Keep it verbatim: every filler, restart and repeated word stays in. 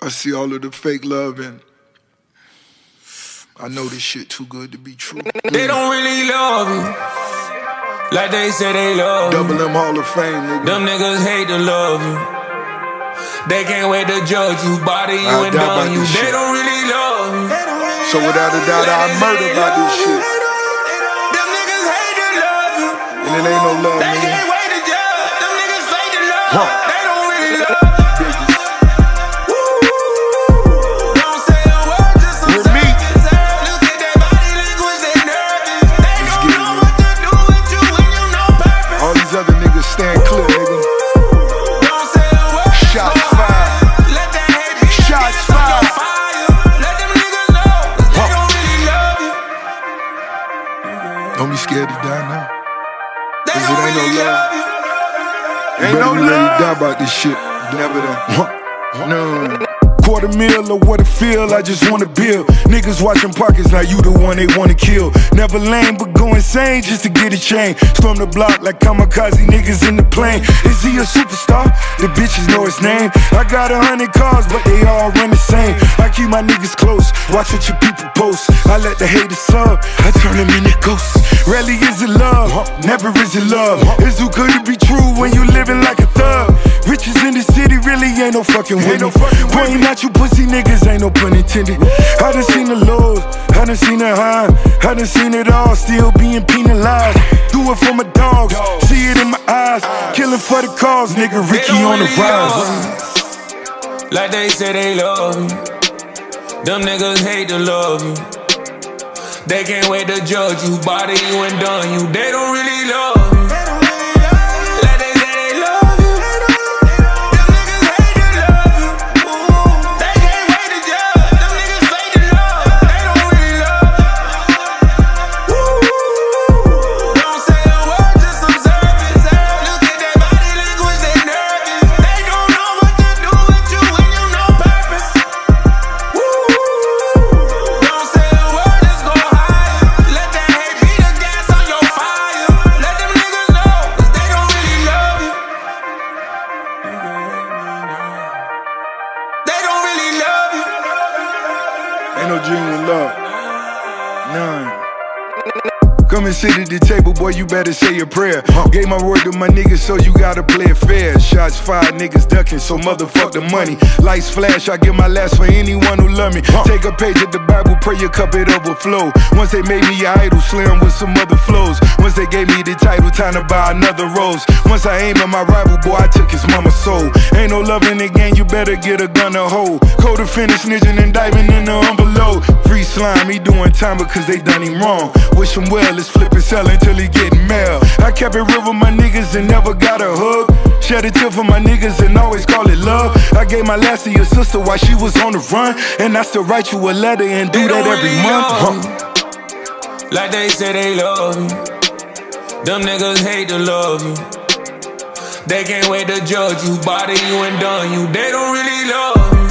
I see all of the fake love and I know this shit too good to be true. They don't really love you like they say they love you. Double M Hall of Fame, nigga. Them niggas hate to love you. They can't wait to judge you, body you I and die by done you. this They shit. don't really love you. So without a doubt, I murder by this shit. Them niggas hate to love you. And it ain't no love, They nigga. can't wait to judge. Them niggas fake to love you. Huh. They don't really love you. Don't say a word, just some With me. surface. Look at their body language, they nervous. They Let's don't get it, know man. what to do with you when you know purpose. All these other niggas stand clear, nigga. Don't say a word, just Shots go fired. higher. Let that hate be the Shots gas on your fired. fire. Let them niggas know, 'cause they Huh. don't really love you. Don't be scared to die now. They Cause it don't ain't no really love. love you. You Ain't better no be ready to love. die about this shit. Never done. No. Quarter mil or what it feel, I just wanna build. Niggas watching pockets, now you the one they wanna kill. Never lame, but go insane just to get a chain. Storm the block like kamikaze niggas in the plane. Is he a superstar? The bitches know his name. I got a hundred cars, but they all run the same. I keep my niggas close, watch what your people post. I let the haters sub, I turn them into ghosts. Rarely is it love, never is it love. It's too good to be true when you living like a thug. Riches in the city really ain't no fucking with me. Pointing at you pussy niggas, ain't no pun intended. I done seen the lows, I done seen the high, I done seen it all, still being penalized. Do it for my dogs, see it in my eyes. Killing for the cause, nigga, They Ricky don't on the really rise. love you like they say they love you. Them niggas hate to love you. They can't wait to judge you, body you and done you. They don't really love you like they say they love you. Them niggas hate to love you. They can't wait to judge. Them niggas fake to love. They don't really love you. Don't say a word, just some surface. Look at their body language, they nervous. They don't know what to do with you when you know purpose. Don't say a word, just go higher. Let that hate be the gas on your fire. Let them niggas know, 'cause they don't really love you. They don't really love you. Ain't no genuine love. None. Come and sit at the table, boy, you better say a prayer. Gave my word to my niggas, so you gotta play it fair. Shots fired, niggas ducking, so motherfuck the money. Lights flash, I give my last for anyone who love me. Take a page of the Bible, pray your cup it overflow. Once they made me an idol, slam with some other flows. Once they gave me the title, time to buy another rose. Once I aimed at my rival, boy, I took his mama's soul. Ain't no love in the game, you better get a gun to hold. Code to finish snitching and diving in the envelope. Free slime, he doing time because they done him wrong. Wish him well, let's flip and sell until he getting mail. I kept it real with my niggas and never got a hug. Shed a tear for my niggas and always call it love. I gave my last to your sister while she was on the run, and I still write you a letter and do They that don't every really month. love Huh. you like they say they love you. Them niggas hate to love you. They can't wait to judge you, body you and done you. They don't really love you